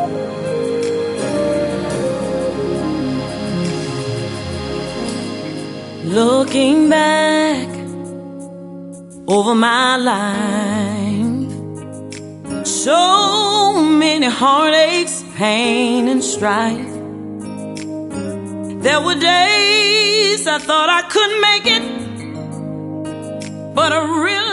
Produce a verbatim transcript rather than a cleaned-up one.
Looking back over my life, so many heartaches, pain and strife. There were days I thought I couldn't make it, but I realized